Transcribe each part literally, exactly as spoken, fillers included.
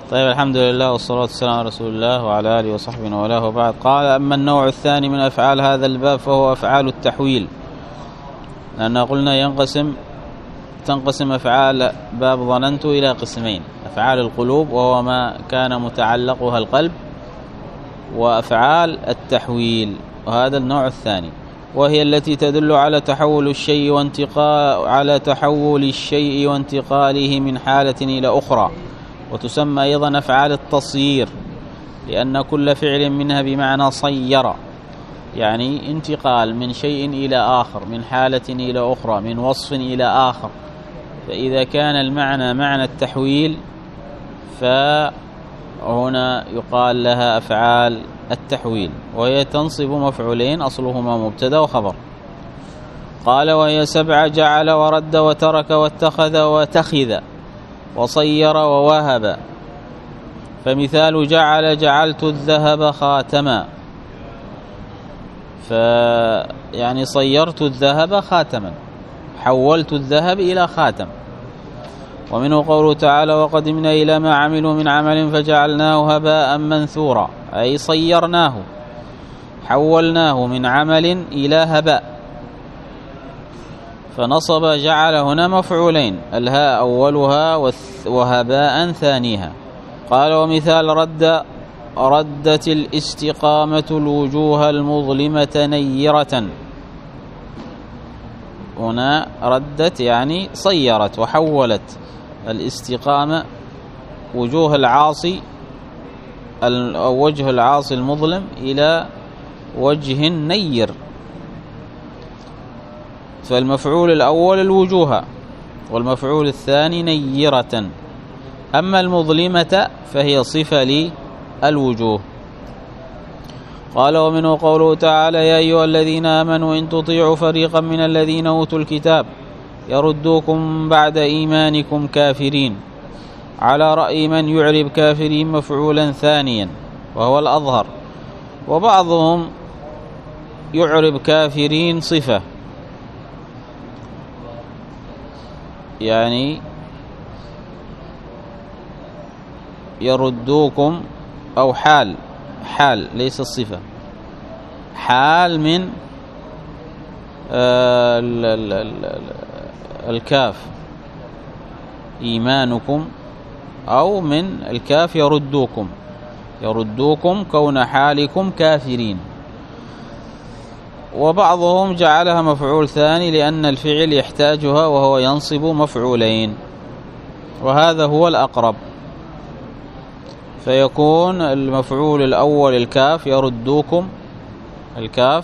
طيب، الحمد لله والصلاة والسلام على رسول الله وعلى آله وصحبه وله وبعد. قال: أما النوع الثاني من أفعال هذا الباب فهو أفعال التحويل، لأننا قلنا ينقسم تنقسم أفعال باب ظننت إلى قسمين: أفعال القلوب وهو ما كان متعلقها القلب، وأفعال التحويل وهذا النوع الثاني، وهي التي تدل على تحول الشيء وانتقال على تحول الشيء وانتقاله من حالة إلى أخرى، وتسمى أيضا أفعال التصيير، لأن كل فعل منها بمعنى صير، يعني انتقال من شيء إلى آخر، من حالة إلى أخرى، من وصف إلى آخر. فإذا كان المعنى معنى التحويل فهنا يقال لها أفعال التحويل، وهي تنصب مفعولين أصلهما مبتدا وخبر. قال: وهي سبعة: جعل ورد وترك واتخذ وتخذ وصير ووهب. فمثال جعل: جعلت الذهب خاتما، فيعني صيرت الذهب خاتما، حولت الذهب إلى خاتم. ومنه قوله تعالى: وقدمنا إلى ما عملوا من عمل فجعلناه هباء منثورا، أي صيرناه حولناه من عمل إلى هباء. فنصب جعل هنا مفعولين، الهاء أولها وهباء ثانيها. قال: ومثال رد: ردت الاستقامة الوجوه المظلمة نيرة. هنا ردت يعني صيرت وحولت الاستقامة وجوه العاصي أو وجه العاصي المظلم إلى وجه نير. فالمفعول الأول الوجوه، والمفعول الثاني نيرة. أما المظلمة فهي صفة للوجوه. قال: ومنه قوله تعالى: يا أيها الذين آمنوا إن تطيعوا فريقا من الذين أوتوا الكتاب يردوكم بعد إيمانكم كافرين، على رأي من يعرب كافرين مفعولا ثانيا وهو الأظهر، وبعضهم يعرب كافرين صفة، يعني يردوكم أو حال حال ليس الصفة، حال من آه ال ال ال الكاف إيمانكم، أو من الكاف يردوكم يردوكم كون حالكم كافرين. وبعضهم جعلها مفعول ثاني لأن الفعل يحتاجها وهو ينصب مفعولين، وهذا هو الأقرب. فيكون المفعول الأول الكاف يردوكم الكاف،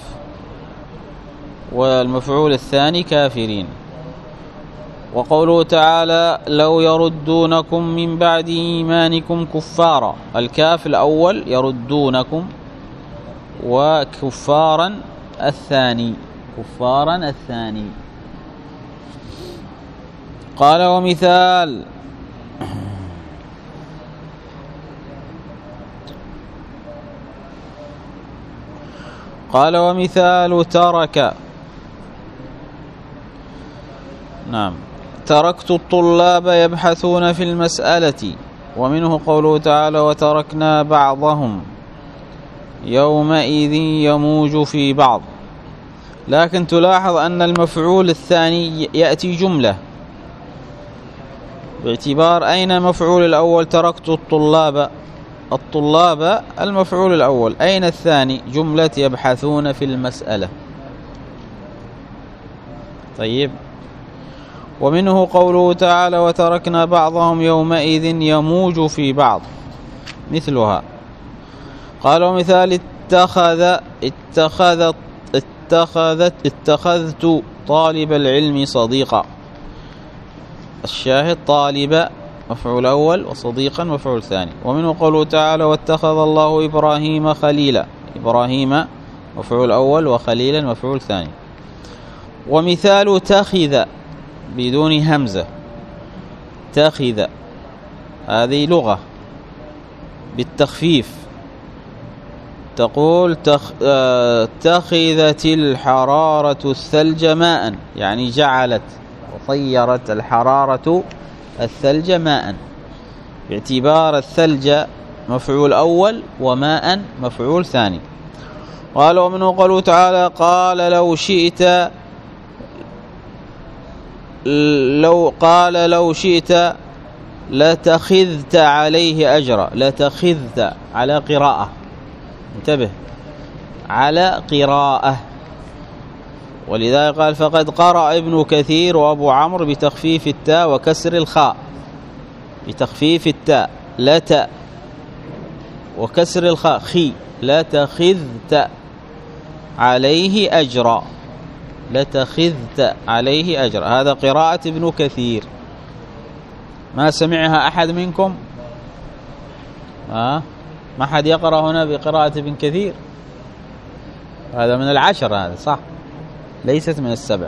والمفعول الثاني كافرين. وقوله تعالى: لو يردونكم من بعد إيمانكم كفارا، الكاف الأول يردونكم، وكفارا الثاني كفارا الثاني. قال: ومثال قال ومثال ترك. نعم، تركت الطلاب يبحثون في المسألة. ومنه قوله تعالى: وتركنا بعضهم يومئذ يموج في بعض. لكن تلاحظ أن المفعول الثاني يأتي جملة، باعتبار أين مفعول الأول؟ تركت الطلاب، الطلاب المفعول الأول، أين الثاني؟ جملة يبحثون في المسألة. طيب. ومنه قوله تعالى: وتركنا بعضهم يومئذ يموج في بعض، مثلها. قال: ومثال اتخذ اتخذت اتخذت اتخذت طالب العلم صديقا. الشاهد طالب مفعول أول، وصديقا مفعول ثاني. ومنه قوله تعالى: واتخذ الله إبراهيم خليلا، إبراهيم مفعول أول، وخليلا مفعول ثاني. ومثال تخذ بدون همزة، تخذ هذه لغة بالتخفيف، تقول تخ... اتخذت الحرارة الثلج ماء، يعني جعلت وطيرت الحرارة الثلج ماء. باعتبار الثلج مفعول أول وماء مفعول ثاني. قال ومنه قوله تعالى قال لو شئت لو قال لو شئت لتخذت عليه أجرا. لتخذت على قراءة، انتبه، على قراءة، ولذلك قال فقد قرأ ابن كثير وأبو عمرو بتخفيف التاء وكسر الخاء، بتخفيف التاء لت وكسر الخاء خي، لتخذت عليه أجرا، لتخذت عليه أجرا. هذا قراءة ابن كثير، ما سمعها أحد منكم؟ آه؟ ما حد يقرأ هنا بقراءة ابن كثير؟ هذا من العشر، هذا صح، ليست من السبع،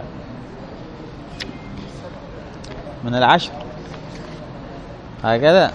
من العشر هكذا.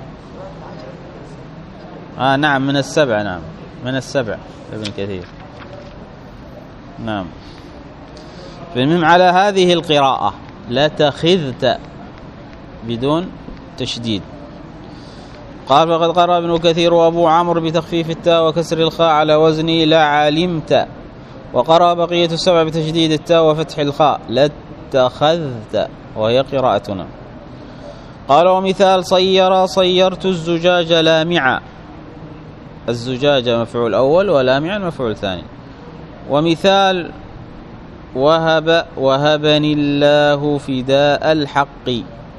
آه نعم من السبع، نعم من السبع ابن كثير، نعم. فالمهم على هذه القراءة لتخذت بدون تشديد. قال فقد قرأ ابن كثير وأبو عمرو بتخفيف التاء وكسر الخاء على وزن لعلمت، وقرأ بقية السبع بتشديد التاء وفتح الخاء لاتخذت، وهي قراءتنا. قال ومثال صير صيرت الزجاج لامعا، الزجاج مفعول أول ولامعا مفعول ثاني. ومثال وهب وهبني الله فداء الحق،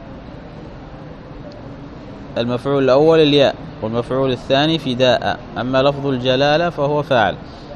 المفعول الأول الياء والمفعول الثاني فداء، أما لفظ الجلالة فهو فاعل.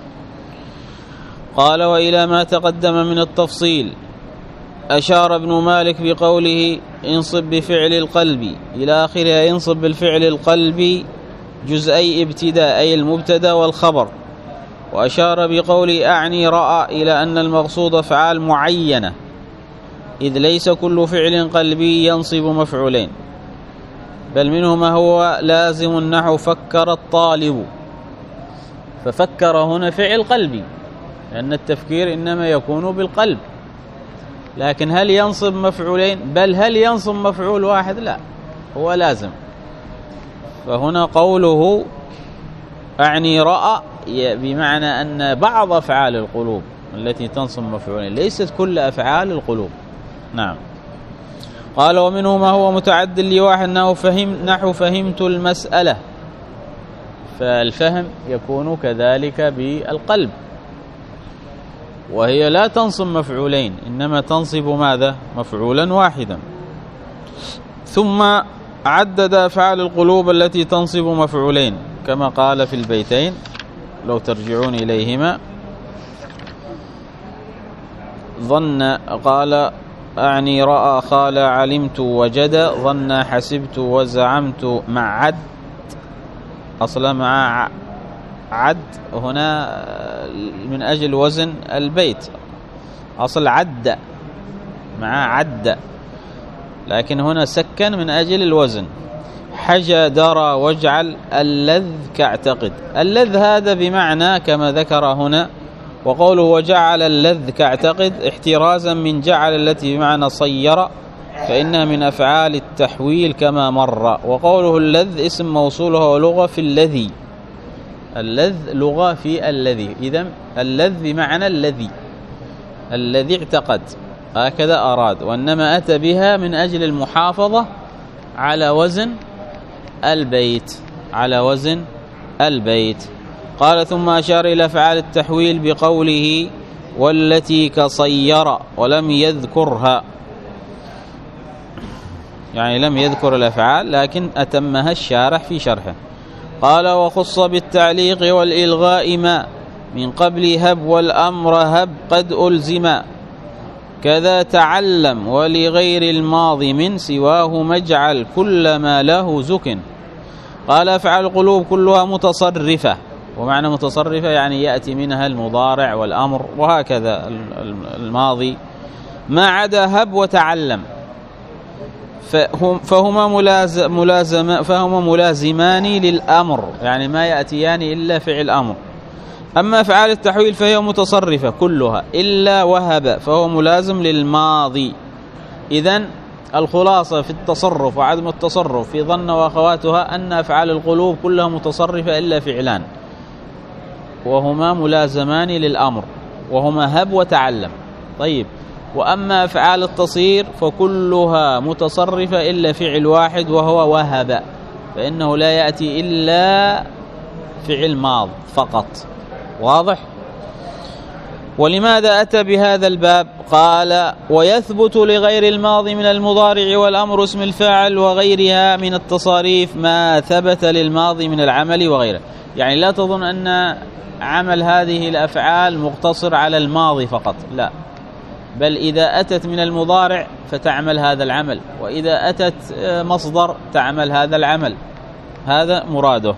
قال وإلى ما تقدم من التفصيل أشار ابن مالك بقوله انصب بفعل القلب إلى آخرها، انصب بالفعل القلب جزئي ابتداء أي المبتدا والخبر. وأشار بقوله أعني رأى إلى أن المقصود أفعال معينة، إذ ليس كل فعل قلبي ينصب مفعولين، بل منه ما هو لازم النحو فكر الطالب، ففكر هنا فعل قلبي لأن التفكير إنما يكون بالقلب، لكن هل ينصب مفعولين؟ بل هل ينصب مفعول واحد؟ لا، هو لازم. فهنا قوله أعني رأى بمعنى أن بعض أفعال القلوب التي تنصب مفعولين، ليست كل أفعال القلوب، نعم. قال ومنه ما هو متعد لواحد نحو فهم نحو فهمت المسألة، فالفهم يكون كذلك بالقلب، وهي لا تنصب مفعولين إنما تنصب ماذا؟ مفعولا واحدا. ثم عدد أفعال القلوب التي تنصب مفعولين كما قال في البيتين لو ترجعون إليهما. ظن قال أعني رأى قال علمت وجد، ظن حسبت وزعمت مع عد، أصلا مع عد هنا من أجل وزن البيت، أصل عد مع عد، لكن هنا سكن من أجل الوزن. حجى درى واجعل اللذ كاعتقد، اللذ هذا بمعنى كما ذكر هنا. وقوله وجعل اللذ كاعتقد احترازا من جعل التي بمعنى صير، فإنها من أفعال التحويل كما مر. وقوله اللذ اسم موصولها ولغة في الذي، اللذ لغة في الذي، إذن اللذ بمعنى الذي، الذي اعتقد، هكذا أراد، وإنما أتى بها من أجل المحافظة على وزن البيت، على وزن البيت. قال ثم أشار إلى أفعال التحويل بقوله والتي كصير ولم يذكرها، يعني لم يذكر الأفعال لكن أتمها الشارح في شرحه. قال وخص بالتعليق والإلغاء ما من قبل هب والأمر هب قد ألزما، كذا تعلم ولغير الماضي من سواه مجعل كل ما له زك. قال أفعال القلوب كلها متصرفة، ومعنى متصرفة يعني يأتي منها المضارع والأمر وهكذا الماضي، ما عدا هب وتعلم فهما ملازم ملازم فهما ملازمان للأمر، يعني ما يأتيان إلا فعل أمر. أما أفعال التحويل فهي متصرفة كلها إلا وهب فهو ملازم للماضي. إذن الخلاصة في التصرف وعدم التصرف في ظن وأخواتها أن أفعال القلوب كلها متصرفة إلا فعلان، وهما ملازمان للأمر، وهما هب وتعلم. طيب، وأما أفعال التصير فكلها متصرفة إلا فعل واحد وهو وهب، فإنه لا يأتي إلا فعل ماض فقط. واضح؟ ولماذا أتى بهذا الباب؟ قال: ويثبت لغير الماضي من المضارع والأمر اسم الفاعل وغيرها من التصاريف ما ثبت للماضي من العمل وغيره. يعني لا تظن أن عمل هذه الأفعال مقتصر على الماضي فقط، لا، بل إذا أتت من المضارع فتعمل هذا العمل، وإذا أتت مصدر تعمل هذا العمل، هذا مراده.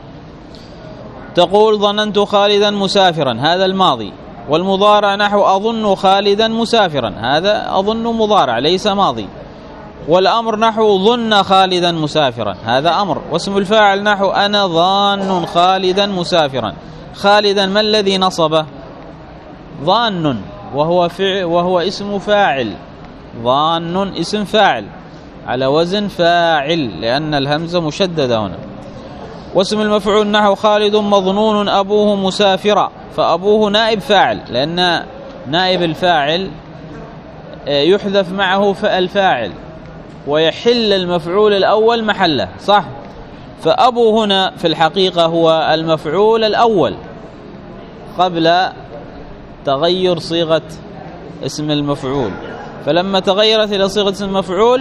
تقول: ظننت خالدا مسافرا، هذا الماضي، والمضارع نحو أظن خالدا مسافرا، هذا أظن مضارع ليس ماضي. والأمر نحو ظن خالدا مسافرا، هذا أمر. واسم الفاعل نحو أنا ظان خالدا مسافرا. خالدا ما الذي نصبه؟ ظان، وهو فعل وهو اسم فاعل. ظان اسم فاعل على وزن فاعل، لأن الهمزة مشددة هنا. واسم المفعول نحو خالد مظنون أبوه مسافرا، فأبوه نائب فاعل، لأن نائب الفاعل يحذف معه الفاعل ويحل المفعول الأول محله، صح؟ فأبو هنا في الحقيقة هو المفعول الأول قبل تغير صيغة اسم المفعول، فلما تغيرت إلى صيغة اسم المفعول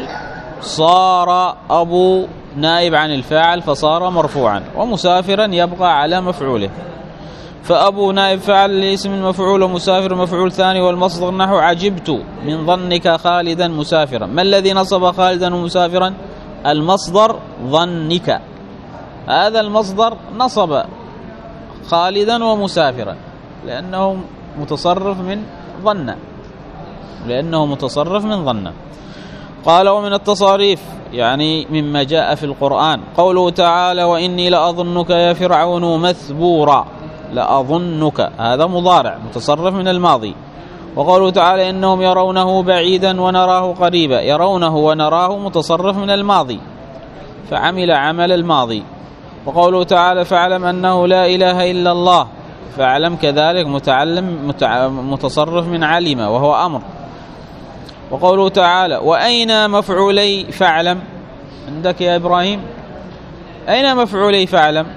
صار أبو نائب عن الفاعل فصار مرفوعا، ومسافرا يبقى على مفعوله. فأبو نائب فاعل لاسم المفعول، ومسافر مفعول ثاني. والمصدر نحو عجبت من ظنك خالدا مسافرا. ما الذي نصب خالدا ومسافرا؟ المصدر ظنك، هذا المصدر نصب خالدا ومسافرا لأنه متصرف من ظن، لأنه متصرف من ظن. قال: ومن التصاريف يعني مما جاء في القرآن قوله تعالى: وإني لأظنك يا فرعون مثبورا. لأظنك هذا مضارع متصرف من الماضي. وقوله تعالى: إنهم يرونه بعيدا ونراه قريبا. يرونه ونراه متصرف من الماضي فعمل عمل الماضي. وقوله تعالى: فاعلم أنه لا إله إلا الله. فاعلم كذلك متعلم متصرف من علم وهو أمر. وقوله تعالى: وأين مفعولي فاعلم؟ عندك يا إبراهيم أين مفعولي فاعلم؟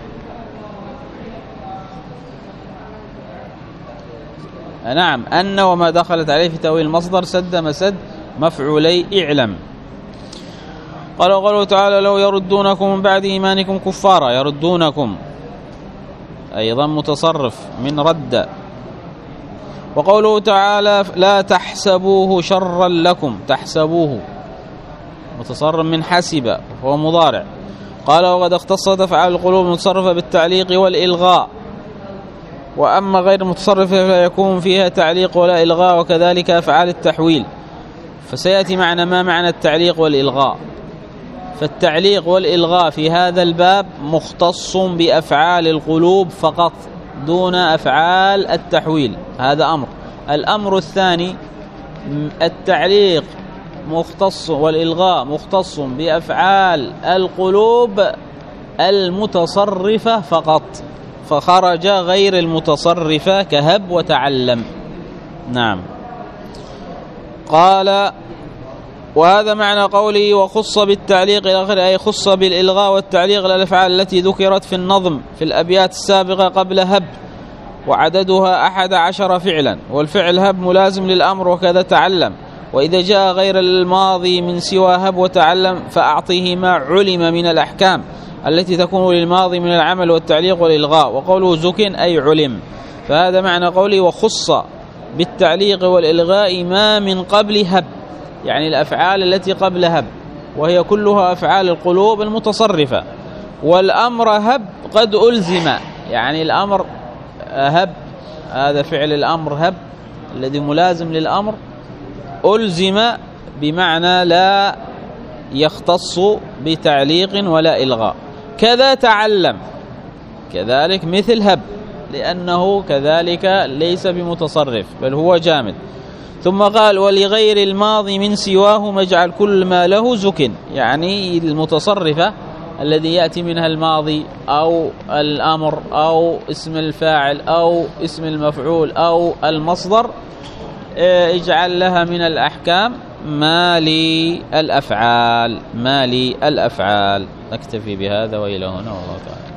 نعم، أن وما دخلت عليه في تأويل المصدر سد مسد مفعولي اعلم. قال: وقوله تعالى: لو يردونكم من بعد إيمانكم كفارا. يردونكم أيضا متصرف من رد. وقوله تعالى: لا تحسبوه شرا لكم. تحسبوه متصرف من حسب وهو مضارع. قال: وقد اختصت أفعال القلوب المتصرفة بالتعليق والإلغاء، وأما غير متصرفة فيكون فيها تعليق ولا إلغاء، وكذلك أفعال التحويل. فسيأتي معنا ما معنى التعليق والإلغاء. فالتعليق والإلغاء في هذا الباب مختص بأفعال القلوب فقط دون أفعال التحويل، هذا أمر. الأمر الثاني التعليق مختص والإلغاء مختص بأفعال القلوب المتصرفة فقط، فخرج غير المتصرفة كهب وتعلم. نعم. قال: وهذا معنى قوله وخص بالتعليق إلى آخره، أي خص بالإلغاء والتعليق للأفعال التي ذكرت في النظم في الأبيات السابقة قبل هب، وعددها أحد عشر فعلا، والفعل هب ملازم للأمر وكذا تعلم. وإذا جاء غير الماضي من سوى هب وتعلم فأعطيه ما علم من الأحكام التي تكون للماضي من العمل والتعليق والإلغاء. وقوله زكن أي علم. فهذا معنى قوله وخص بالتعليق والإلغاء ما من قبل هب، يعني الأفعال التي قبل هب، وهي كلها أفعال القلوب المتصرفة. والأمر هب قد ألزم، يعني الأمر هب، هذا فعل الأمر هب الذي ملازم للأمر، ألزم بمعنى لا يختص بتعليق ولا إلغاء. كذا تعلم، كذلك مثل هب، لأنه كذلك ليس بمتصرف بل هو جامد. ثم قال ولغير الماضي من سواه اجعل كل ما له زك، يعني المتصرفة الذي يأتي منها الماضي أو الأمر أو اسم الفاعل أو اسم المفعول أو المصدر اجعل لها من الأحكام ما لي الأفعال، ما لي الأفعال. نكتفي بهذا وإلى هنا والله تعالى.